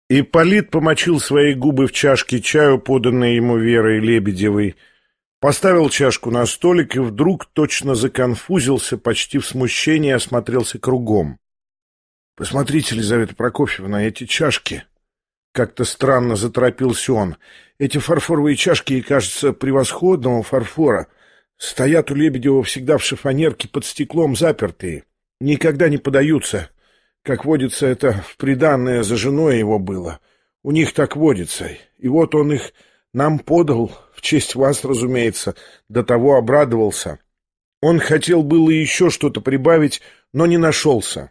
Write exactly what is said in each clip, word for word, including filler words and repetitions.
Ипполит помочил свои губы в чашке чаю, поданной ему Верой Лебедевой, поставил чашку на столик и вдруг точно законфузился, почти в смущении осмотрелся кругом. — Посмотрите, Лизавета Прокофьевна, эти чашки! Как-то странно заторопился он. Эти фарфоровые чашки, кажется, превосходного фарфора, стоят у Лебедева всегда в шифонерке под стеклом запертые, никогда не подаются. Как водится, это в приданное за женой его было. У них так водится. И вот он их нам подал, в честь вас, разумеется, до того обрадовался. Он хотел было еще что-то прибавить, но не нашелся.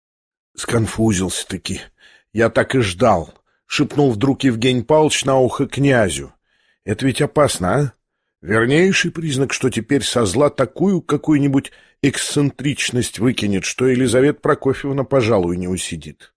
Сконфузился-таки. Я так и ждал. Шепнул вдруг Евгений Павлович на ухо князю. Это ведь опасно, а? Вернейший признак, что теперь со зла такую какую-нибудь эксцентричность выкинет, что Елизавета Прокофьевна, пожалуй, не усидит.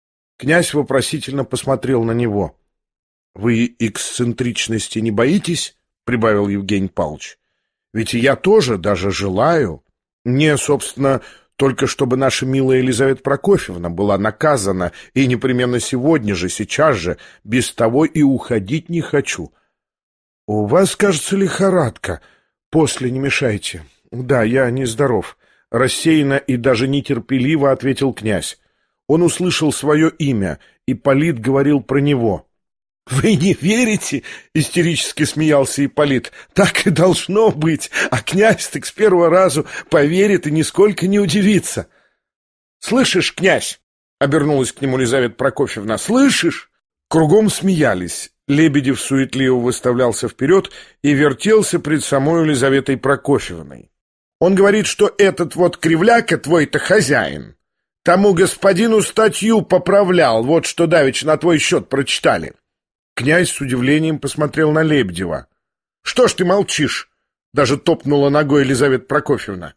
Князь вопросительно посмотрел на него. — Вы эксцентричности не боитесь? — прибавил Евгений Павлович. — Ведь и я тоже даже желаю. Мне, собственно, только чтобы наша милая Елизавета Прокофьевна была наказана, и непременно сегодня же, сейчас же, без того и уходить не хочу. — У вас, кажется, лихорадка. После не мешайте. — Да, я нездоров. Рассеянно и даже нетерпеливо ответил князь. Он услышал свое имя, Ипполит говорил про него. — Вы не верите? — истерически смеялся Ипполит. — Так и должно быть, а князь так с первого разу поверит и нисколько не удивится. — Слышишь, князь? — обернулась к нему Лизавета Прокофьевна. — Слышишь? Кругом смеялись. Лебедев суетливо выставлялся вперед и вертелся пред самой Елизаветой Прокофьевной. Он говорит, что этот вот кривляка твой-то хозяин. Тому господину статью поправлял, вот что давеча на твой счет прочитали. Князь с удивлением посмотрел на Лебедева. — Что ж ты молчишь? — даже топнула ногой Елизавета Прокофьевна.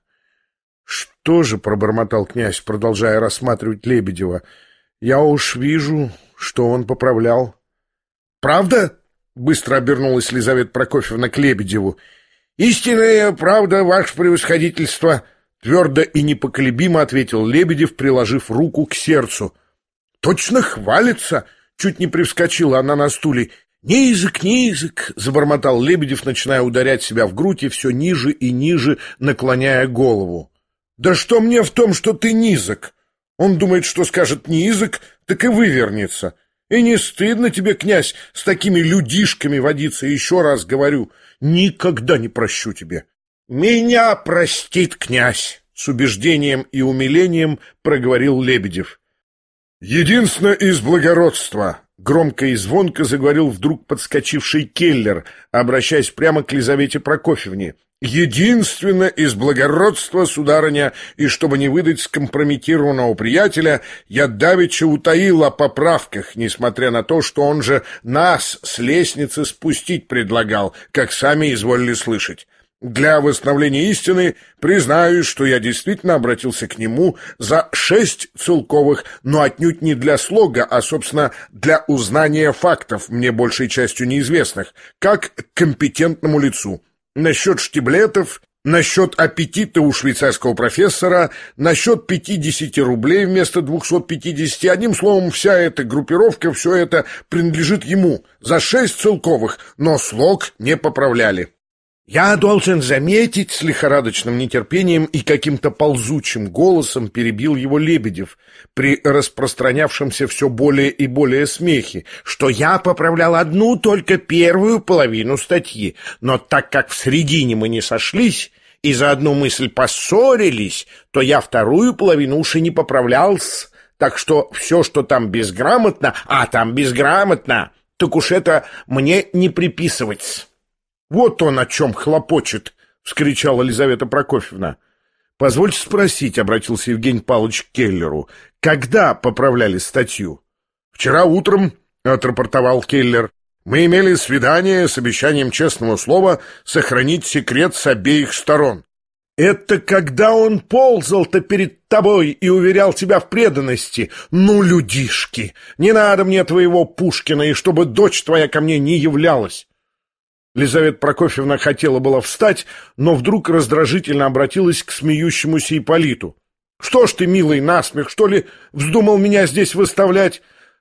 — Что же, — пробормотал князь, продолжая рассматривать Лебедева, — я уж вижу, что он поправлял. — Правда? — быстро обернулась Елизавета Прокофьевна к Лебедеву. — Истинная правда, ваше превосходительство, — твердо и непоколебимо ответил Лебедев, приложив руку к сердцу. — Точно хвалится! — чуть не привскочила она на стуле. — Низок, низок! — забормотал Лебедев, начиная ударять себя в грудь и все ниже и ниже наклоняя голову. — Да что мне в том, что ты низок? Он думает, что скажет низок, так и вывернется. И не стыдно тебе, князь, с такими людишками водиться, еще раз говорю. Никогда не прощу тебе. — Меня простит князь! — с убеждением и умилением проговорил Лебедев. — Единственно из благородства! — громко и звонко заговорил вдруг подскочивший Келлер, обращаясь прямо к Лизавете Прокофьевне. — Единственно из благородства, сударыня, и чтобы не выдать скомпрометированного приятеля, я давеча утаил о поправках, несмотря на то, что он же нас с лестницы спустить предлагал, как сами изволили слышать. Для восстановления истины признаюсь, что я действительно обратился к нему за шесть целковых, но отнюдь не для слога, а, собственно, для узнания фактов, мне большей частью неизвестных, как к компетентному лицу. Насчет штиблетов, насчет аппетита у швейцарского профессора, насчет пятидесяти рублей вместо двухсот пятидесяти. Одним словом, вся эта группировка, все это принадлежит ему за шесть целковых, но слог не поправляли. Я должен заметить, с лихорадочным нетерпением и каким-то ползучим голосом перебил его Лебедев при распространявшемся все более и более смехе, что я поправлял одну только первую половину статьи, но так как в середине мы не сошлись и за одну мысль поссорились, то я вторую половину уж и не поправлялся, так что все, что там безграмотно, а там безграмотно, так уж это мне не приписывать. Вот он о чем хлопочет, — вскричала Елизавета Прокофьевна. — Позвольте спросить, — обратился Евгений Павлович к Келлеру, — когда поправляли статью? — Вчера утром, — отрапортовал Келлер, — мы имели свидание с обещанием честного слова сохранить секрет с обеих сторон. — Это когда он ползал-то перед тобой и уверял тебя в преданности? Ну, людишки, не надо мне твоего Пушкина, и чтобы дочь твоя ко мне не являлась. Лизавета Прокофьевна хотела было встать, но вдруг раздражительно обратилась к смеющемуся Ипполиту. — Что ж ты, милый, насмех, что ли, вздумал меня здесь выставлять?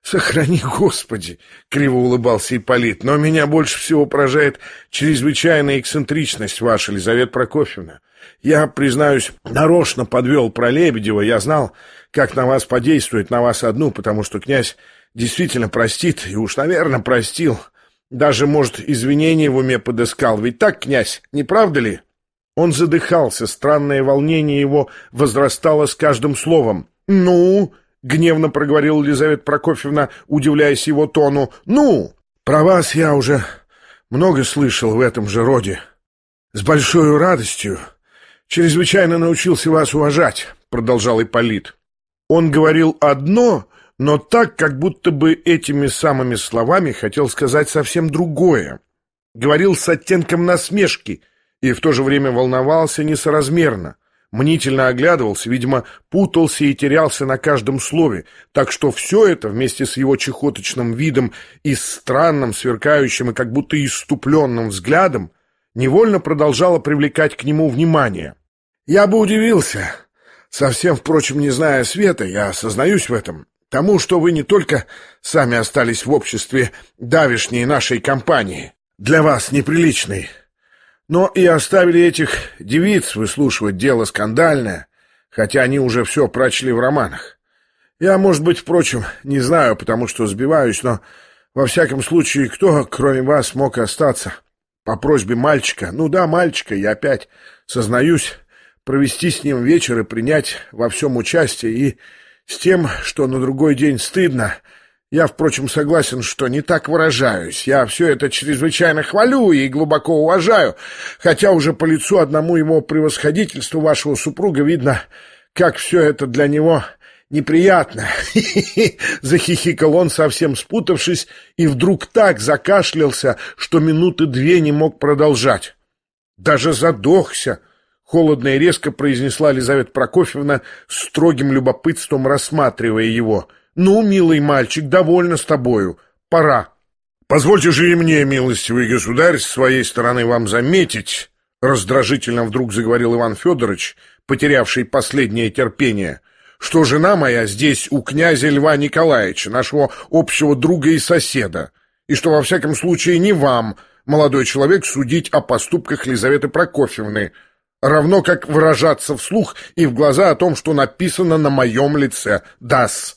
«Сохрани, Господи!» — криво улыбался Ипполит. «Но меня больше всего поражает чрезвычайная эксцентричность ваша, Лизавета Прокофьевна. Я, признаюсь, нарочно подвел про Лебедева. Я знал, как на вас подействует, на вас одну, потому что князь действительно простит, и уж, наверное, простил. Даже, может, извинения в уме подыскал. Ведь так, князь, не правда ли?» Он задыхался, странное волнение его возрастало с каждым словом. «Ну?» — гневно проговорила Лизавета Прокофьевна, удивляясь его тону. «Ну, про вас я уже много слышал в этом же роде. С большой радостью чрезвычайно научился вас уважать», — продолжал Ипполит. Он говорил одно, но так, как будто бы этими самыми словами хотел сказать совсем другое. Говорил с оттенком насмешки и в то же время волновался несоразмерно. Мнительно оглядывался, видимо, путался и терялся на каждом слове, так что все это, вместе с его чехоточным видом и странным, сверкающим и как будто иступленным взглядом, невольно продолжало привлекать к нему внимание. «Я бы удивился, совсем, впрочем, не зная света, я сознаюсь в этом, тому, что вы не только сами остались в обществе давешней нашей компании, для вас неприличной, но и оставили этих девиц выслушивать дело скандальное, хотя они уже все прочли в романах. Я, может быть, впрочем, не знаю, потому что сбиваюсь, но, во всяком случае, кто, кроме вас, мог остаться по просьбе мальчика, ну да, мальчика, я опять сознаюсь, провести с ним вечер и принять во всем участие, и с тем, что на другой день стыдно. Я, впрочем, согласен, что не так выражаюсь. Я все это чрезвычайно хвалю и глубоко уважаю, хотя уже по лицу одному его превосходительству вашего супруга видно, как все это для него неприятно. Захихикал он, совсем спутавшись, и вдруг так закашлялся, что минуты две не мог продолжать. Даже задохся, холодно и резко произнесла Лизавета Прокофьевна, строгим любопытством рассматривая его. «Ну, милый мальчик, довольно с тобою. Пора». «Позвольте же и мне, милостивый государь, с своей стороны вам заметить», раздражительно вдруг заговорил Иван Федорович, потерявший последнее терпение, «что жена моя здесь у князя Льва Николаевича, нашего общего друга и соседа, и что, во всяком случае, не вам, молодой человек, судить о поступках Лизаветы Прокофьевны, равно как выражаться вслух и в глаза о том, что написано на моем лице. Да-с.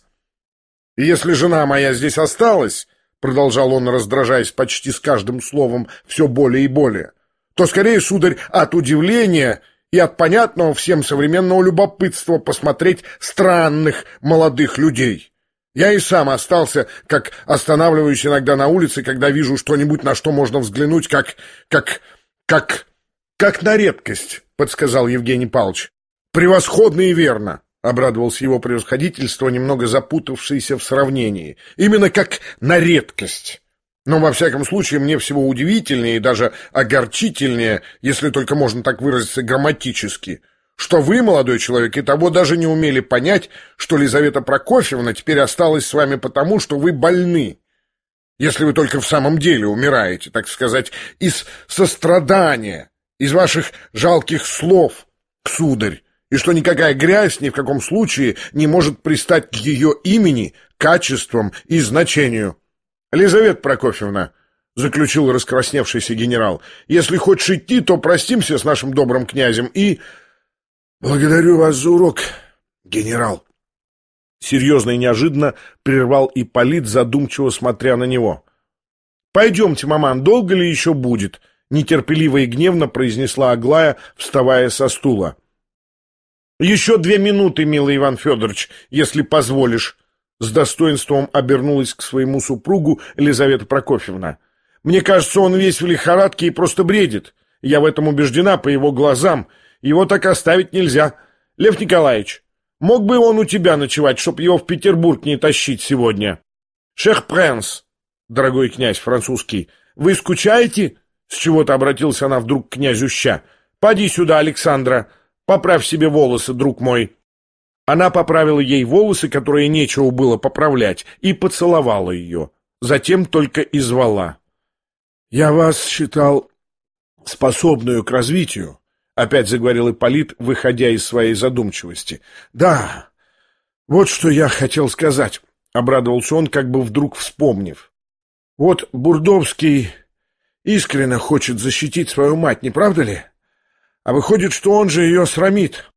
И если жена моя здесь осталась, — продолжал он, раздражаясь почти с каждым словом все более и более, — то скорее, сударь, от удивления и от понятного всем современного любопытства посмотреть странных молодых людей. Я и сам остался, как останавливаюсь иногда на улице, когда вижу что-нибудь, на что можно взглянуть, как... как... как... как на редкость, — подсказал Евгений Павлович. — Превосходно и верно, — обрадовался его превосходительство, немного запутавшийся в сравнении. — Именно как на редкость. Но, во всяком случае, мне всего удивительнее и даже огорчительнее, если только можно так выразиться грамматически, что вы, молодой человек, и того даже не умели понять, что Лизавета Прокофьевна теперь осталась с вами потому, что вы больны. Если вы только в самом деле умираете, так сказать, из сострадания, из ваших жалких слов, сударь, и что никакая грязь ни в каком случае не может пристать к ее имени, качествам и значению. Лизавета Прокофьевна, — заключил раскрасневшийся генерал, — если хочешь идти, то простимся с нашим добрым князем и... — Благодарю вас за урок, генерал. Серьезно и неожиданно прервал Ипполит, задумчиво смотря на него. — Пойдемте, маман, долго ли еще будет? — нетерпеливо и гневно произнесла Аглая, вставая со стула. — Еще две минуты, милый Иван Федорович, если позволишь. С достоинством обернулась к своему супругу Лизавета Прокофьевна. Мне кажется, он весь в лихорадке и просто бредит. Я в этом убеждена по его глазам. Его так оставить нельзя. Лев Николаевич, мог бы он у тебя ночевать, чтоб его в Петербург не тащить сегодня? Шех Пренс, дорогой князь французский, вы скучаете? С чего-то обратился она вдруг к князю Ща. Поди сюда, Александра, поправь себе волосы, друг мой. Она поправила ей волосы, которые нечего было поправлять, и поцеловала ее. Затем только и звала. — Я вас считал способную к развитию, — опять заговорил Ипполит, выходя из своей задумчивости. — Да, вот что я хотел сказать. обрадовался он, как бы вдруг вспомнив. Вот Бурдовский искренне хочет защитить свою мать, не правда ли? А выходит, что он же ее срамит.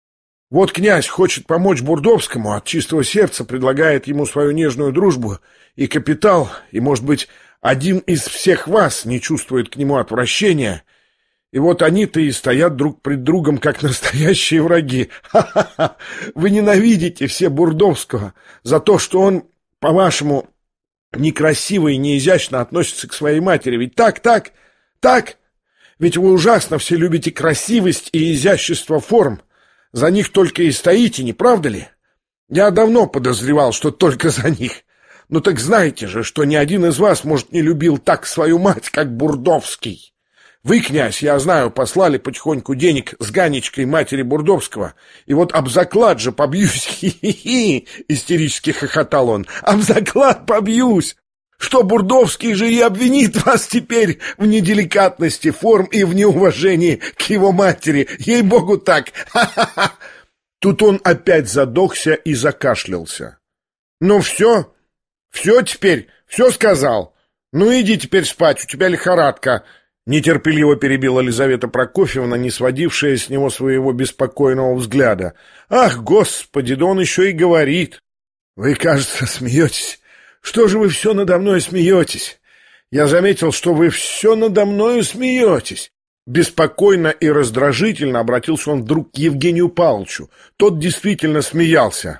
Вот князь хочет помочь Бурдовскому, от чистого сердца предлагает ему свою нежную дружбу и капитал, и, может быть, один из всех вас не чувствует к нему отвращения, и вот они-то и стоят друг пред другом, как настоящие враги. Ха-ха-ха! Вы ненавидите все Бурдовского за то, что он, по-вашему, некрасиво и неизящно относится к своей матери. Ведь так, так, так? Ведь вы ужасно все любите красивость и изящество форм. За них только и стоите, не правда ли? Я давно подозревал, что только за них. Ну так знаете же, что ни один из вас, может, не любил так свою мать, как Бурдовский. Вы, князь, я знаю, послали потихоньку денег с Ганечкой матери Бурдовского. И вот об заклад же побьюсь, хи-хи-хи, истерически хохотал он. Об заклад побьюсь, что Бурдовский же и обвинит вас теперь в неделикатности форм и в неуважении к его матери. Ей-богу так, ха-ха-ха. Тут он опять задохся и закашлялся. Ну все, все теперь, все сказал. Ну иди теперь спать, у тебя лихорадка. Нетерпеливо перебила Лизавета Прокофьевна, не сводившая с него своего беспокойного взгляда. «Ах, Господи, да он еще и говорит!» «Вы, кажется, смеетесь. Что же вы все надо мною смеетесь? Я заметил, что вы все надо мною смеетесь». Беспокойно и раздражительно обратился он вдруг к Евгению Павловичу. Тот действительно смеялся.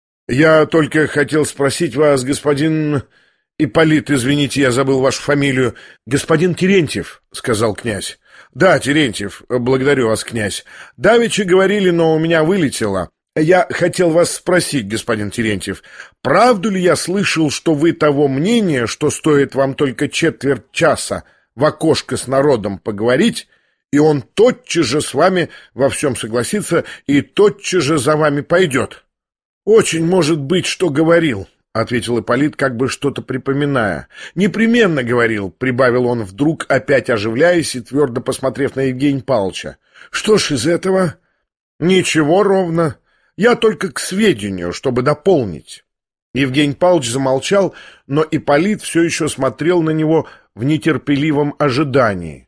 «Я только хотел спросить вас, господин...» «Ипполит, извините, я забыл вашу фамилию. Господин Терентьев», — сказал князь. «Да, Терентьев, благодарю вас, князь. Давеча говорили, но у меня вылетело. Я хотел вас спросить, господин Терентьев, правду ли я слышал, что вы того мнения, что стоит вам только четверть часа в окошко с народом поговорить, и он тотчас же с вами во всем согласится и тотчас же за вами пойдет?» «Очень может быть, что говорил», — ответил Ипполит, как бы что-то припоминая. «Непременно говорил», — прибавил он вдруг, опять оживляясь и твердо посмотрев на Евгения Павловича. «Что ж из этого?» «Ничего ровно. Я только к сведению, чтобы дополнить». Евгений Павлович замолчал, но Ипполит все еще смотрел на него в нетерпеливом ожидании.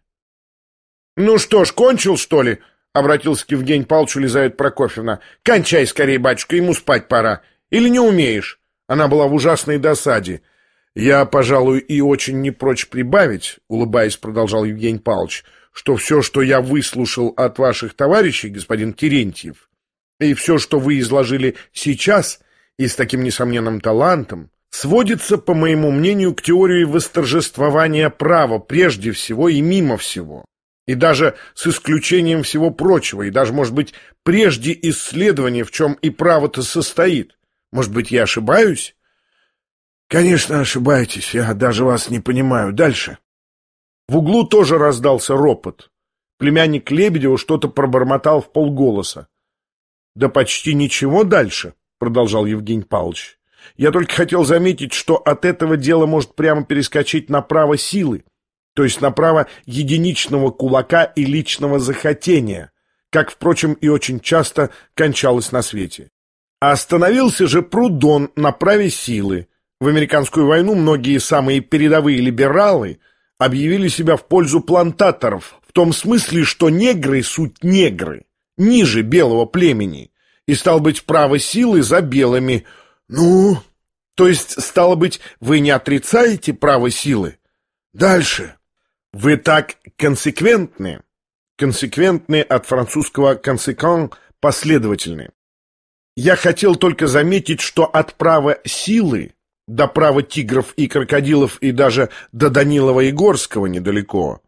«Ну что ж, кончил, что ли?» — обратился к Евгению Павловичу Лизавета Прокофьевна. «Кончай скорее, батюшка, ему спать пора. Или не умеешь?» Она была в ужасной досаде. «Я, пожалуй, и очень не прочь прибавить», — улыбаясь, продолжал Евгений Павлович, «что все, что я выслушал от ваших товарищей, господин Терентьев, и все, что вы изложили сейчас, и с таким несомненным талантом, сводится, по моему мнению, к теории восторжествования права прежде всего и мимо всего, и даже с исключением всего прочего, и даже, может быть, прежде исследования, в чем и право-то состоит. Может быть, я ошибаюсь?» «Конечно, ошибаетесь. Я даже вас не понимаю. Дальше». В углу тоже раздался ропот. Племянник Лебедева что-то пробормотал в полголоса. «Да почти ничего дальше», — продолжал Евгений Павлович. «Я только хотел заметить, что от этого дело может прямо перескочить на право силы, то есть на право единичного кулака и личного захотения, как, впрочем, и очень часто кончалось на свете. А остановился же Прудон на праве силы. В американскую войну многие самые передовые либералы объявили себя в пользу плантаторов, в том смысле, что негры суть негры, ниже белого племени, и, стало быть, право силы за белыми. Ну, то есть, стало быть, вы не отрицаете право силы? Дальше. Вы так консеквентны. Консеквентны от французского «conséquent» — последовательны. Я хотел только заметить, что от права силы до права тигров и крокодилов и даже до Данилова и Горского недалеко.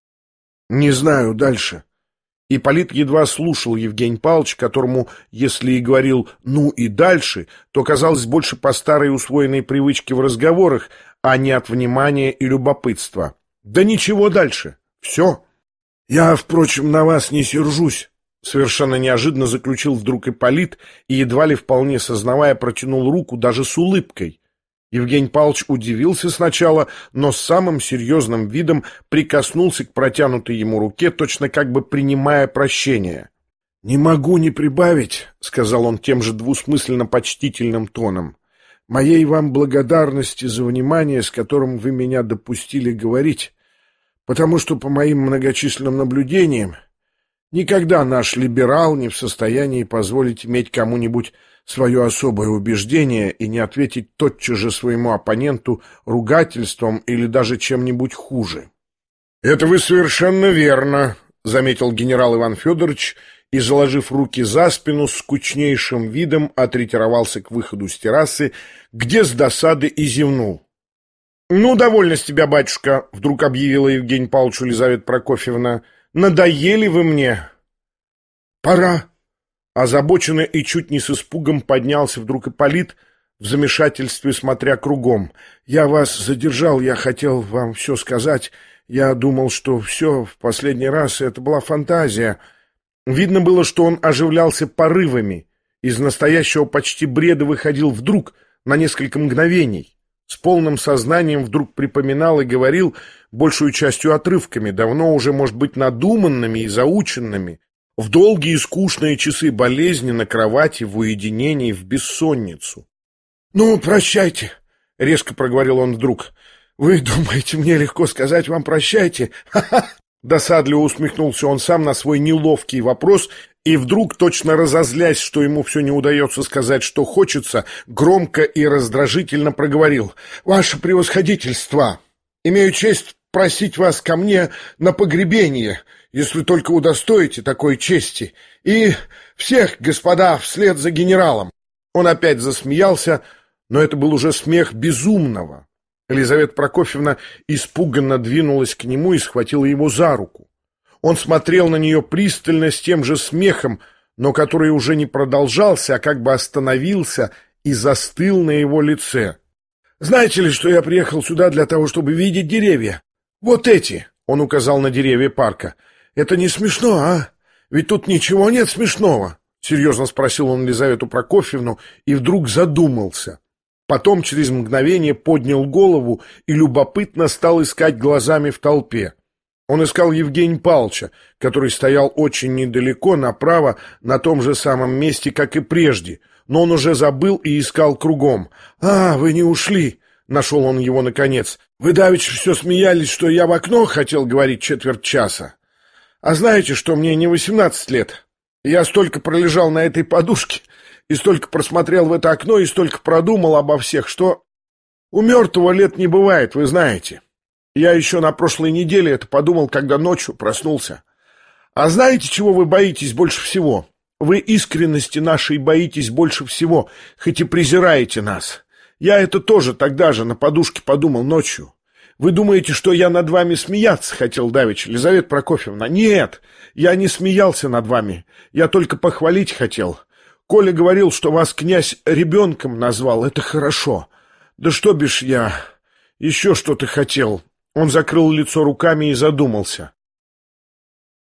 Не знаю дальше. Ипполит едва слушал Евгений Павлович, которому, если и говорил «ну и дальше», то казалось больше по старой усвоенной привычке в разговорах, а не от внимания и любопытства. Да ничего дальше. Все. Я, впрочем, на вас не сержусь. Совершенно неожиданно заключил вдруг Ипполит и, едва ли вполне сознавая, протянул руку даже с улыбкой. Евгений Павлович удивился сначала, но с самым серьезным видом прикоснулся к протянутой ему руке, точно как бы принимая прощение. «Не могу не прибавить», — сказал он тем же двусмысленно почтительным тоном. моей вам благодарности за внимание, с которым вы меня допустили говорить, потому что, по моим многочисленным наблюдениям, никогда наш либерал не в состоянии позволить иметь кому-нибудь свое особое убеждение и не ответить тотчас же своему оппоненту ругательством или даже чем-нибудь хуже. — Это вы совершенно верно, — заметил генерал Иван Федорович, и, заложив руки за спину, с скучнейшим видом отретировался к выходу с террасы, где с досады и зевнул. — Ну, довольно с тебя, батюшка, — вдруг объявила Евгения Павловичу Лизавета Прокофьевна. — Надоели вы мне. — Пора. Озабоченно и чуть не с испугом поднялся вдруг Ипполит, в замешательстве смотря кругом. — Я вас задержал, я хотел вам все сказать. Я думал, что все в последний раз это была фантазия. Видно было, что он оживлялся порывами. Из настоящего почти бреда выходил вдруг, на несколько мгновений. С полным сознанием вдруг припоминал и говорил, большую частью отрывками, давно уже, может быть, надуманными и заученными, в долгие и скучные часы болезни на кровати, в уединении, в бессонницу. — Ну, прощайте, — резко проговорил он вдруг. — Вы думаете, мне легко сказать вам прощайте? Ха-ха! Досадливо усмехнулся он сам на свой неловкий вопрос и вдруг, точно разозлясь, что ему все не удается сказать, что хочется, громко и раздражительно проговорил. — Ваше превосходительство! Имею честь просить вас ко мне на погребение, если только удостоите такой чести. И всех, господа, вслед за генералом. Он опять засмеялся, но это был уже смех безумного. Елизавета Прокофьевна испуганно двинулась к нему и схватила его за руку. Он смотрел на нее пристально с тем же смехом, но который уже не продолжался, а как бы остановился и застыл на его лице. — Знаете ли, что я приехал сюда для того, чтобы видеть деревья? Вот эти, — он указал на деревья парка. — Это не смешно, а? Ведь тут ничего нет смешного, — серьезно спросил он Елизавету Прокофьевну и вдруг задумался. Потом через мгновение поднял голову и любопытно стал искать глазами в толпе. Он искал Евгения Павловича, который стоял очень недалеко, направо, на том же самом месте, как и прежде, но он уже забыл и искал кругом. — А, вы не ушли! — нашел он его наконец. — Вы давеча все смеялись, что я в окно хотел говорить четверть часа. А знаете, что мне не восемнадцать лет? Я столько пролежал на этой подушке и столько просмотрел в это окно, и столько продумал обо всех, что у мертвого лет не бывает, вы знаете. Я еще на прошлой неделе это подумал, когда ночью проснулся. А знаете, чего вы боитесь больше всего? Вы искренности нашей боитесь больше всего, хоть и презираете нас. Я это тоже тогда же на подушке подумал ночью. Вы думаете, что я над вами смеяться хотел давеча, Елизавета Прокофьевна? Нет, я не смеялся над вами, я только похвалить хотел. Коля говорил, что вас князь ребенком назвал, это хорошо. Да что бишь я, еще что-то хотел. Он закрыл лицо руками и задумался.